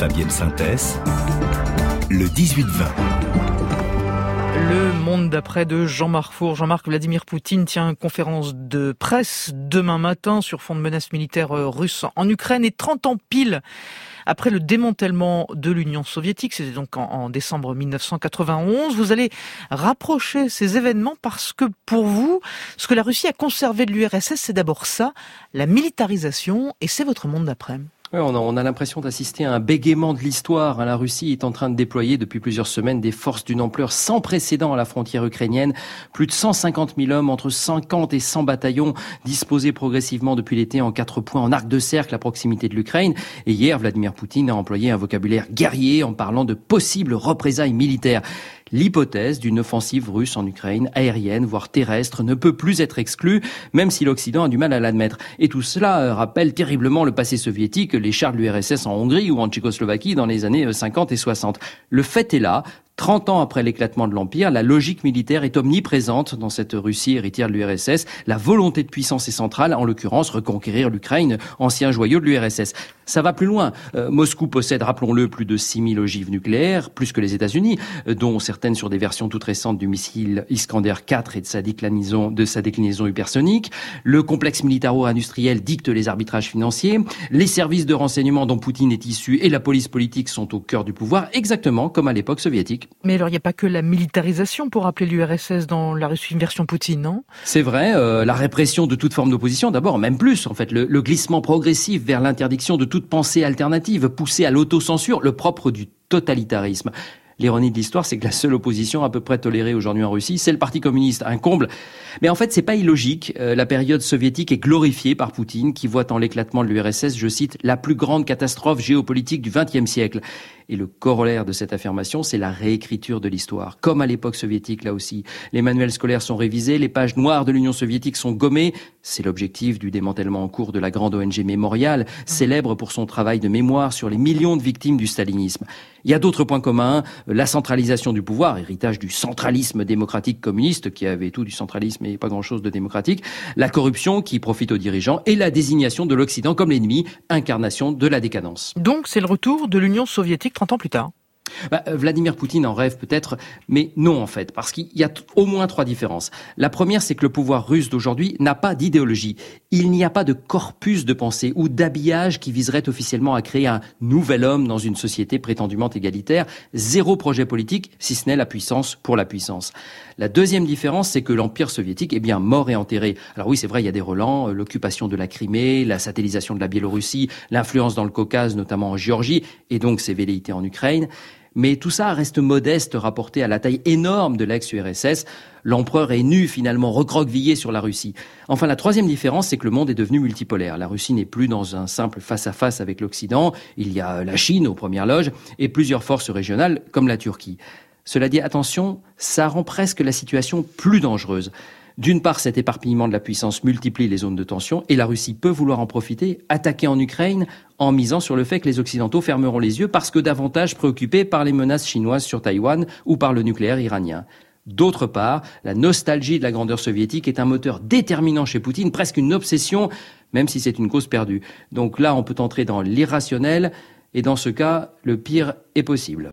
Fabienne Synthès, le 18-20. Le monde d'après de Jean-Marc Four. Jean-Marc, Vladimir Poutine tient une conférence de presse demain matin sur fond de menaces militaires russes en Ukraine, et 30 ans pile après le démantèlement de l'Union soviétique, c'était donc en décembre 1991. Vous allez rapprocher ces événements parce que pour vous, ce que la Russie a conservé de l'URSS, c'est d'abord ça, la militarisation, et c'est votre monde d'après. Oui, on a l'impression d'assister à un bégaiement de l'histoire. La Russie est en train de déployer depuis plusieurs semaines des forces d'une ampleur sans précédent à la frontière ukrainienne. Plus de 150 000 hommes, entre 50 et 100 bataillons, disposés progressivement depuis l'été en 4 points en arc de cercle à proximité de l'Ukraine. Et hier, Vladimir Poutine a employé un vocabulaire guerrier en parlant de possibles représailles militaires. L'hypothèse d'une offensive russe en Ukraine, aérienne, voire terrestre, ne peut plus être exclue, même si l'Occident a du mal à l'admettre. Et tout cela rappelle terriblement le passé soviétique, les chars de l'URSS en Hongrie ou en Tchécoslovaquie dans les années 50 et 60. Le fait est là. 30 ans après l'éclatement de l'Empire, la logique militaire est omniprésente dans cette Russie héritière de l'URSS. La volonté de puissance est centrale, en l'occurrence reconquérir l'Ukraine, ancien joyau de l'URSS. Ça va plus loin. Moscou possède, rappelons-le, plus de 6000 ogives nucléaires, plus que les États-Unis, dont certaines sur des versions toutes récentes du missile Iskander 4 et de sa déclinaison hypersonique. Le complexe militaro-industriel dicte les arbitrages financiers. Les services de renseignement dont Poutine est issu et la police politique sont au cœur du pouvoir, exactement comme à l'époque soviétique. Mais alors, il n'y a pas que la militarisation pour rappeler l'URSS dans la Russie version Poutine, non ? C'est vrai, la répression de toute forme d'opposition, d'abord, même plus, en fait, le glissement progressif vers l'interdiction de toute pensée alternative, poussée à l'autocensure, le propre du totalitarisme. L'ironie de l'histoire, c'est que la seule opposition à peu près tolérée aujourd'hui en Russie, c'est le Parti communiste, un comble. Mais en fait, c'est pas illogique. La période soviétique est glorifiée par Poutine, qui voit en l'éclatement de l'URSS, je cite, la plus grande catastrophe géopolitique du XXe siècle. Et le corollaire de cette affirmation, c'est la réécriture de l'histoire. Comme à l'époque soviétique, là aussi. Les manuels scolaires sont révisés, les pages noires de l'Union soviétique sont gommées. C'est l'objectif du démantèlement en cours de la grande ONG Mémorial, célèbre pour son travail de mémoire sur les millions de victimes du stalinisme. Il y a d'autres points communs. La centralisation du pouvoir, héritage du centralisme démocratique communiste, qui avait tout du centralisme et pas grand-chose de démocratique. La corruption qui profite aux dirigeants et la désignation de l'Occident comme l'ennemi, incarnation de la décadence. Donc c'est le retour de l'Union soviétique 30 ans plus tard. Vladimir Poutine en rêve peut-être, mais non en fait, parce qu'il y a au moins 3 différences. La première, c'est que le pouvoir russe d'aujourd'hui n'a pas d'idéologie. Il n'y a pas de corpus de pensée ou d'habillage qui viserait officiellement à créer un nouvel homme dans une société prétendument égalitaire. 0 projet politique, si ce n'est la puissance pour la puissance. La deuxième différence, c'est que l'Empire soviétique est bien mort et enterré. Alors oui, c'est vrai, il y a des relents, l'occupation de la Crimée, la satellisation de la Biélorussie, l'influence dans le Caucase, notamment en Géorgie, et donc ses velléités en Ukraine. Mais tout ça reste modeste rapporté à la taille énorme de l'ex-URSS. L'empereur est nu, finalement, recroquevillé sur la Russie. Enfin, la troisième différence, c'est que le monde est devenu multipolaire. La Russie n'est plus dans un simple face-à-face avec l'Occident. Il y a la Chine aux premières loges et plusieurs forces régionales, comme la Turquie. Cela dit, attention, ça rend presque la situation plus dangereuse. D'une part, cet éparpillement de la puissance multiplie les zones de tension et la Russie peut vouloir en profiter, attaquer en Ukraine en misant sur le fait que les Occidentaux fermeront les yeux parce que davantage préoccupés par les menaces chinoises sur Taïwan ou par le nucléaire iranien. D'autre part, la nostalgie de la grandeur soviétique est un moteur déterminant chez Poutine, presque une obsession, même si c'est une cause perdue. Donc là, on peut entrer dans l'irrationnel et dans ce cas, le pire est possible.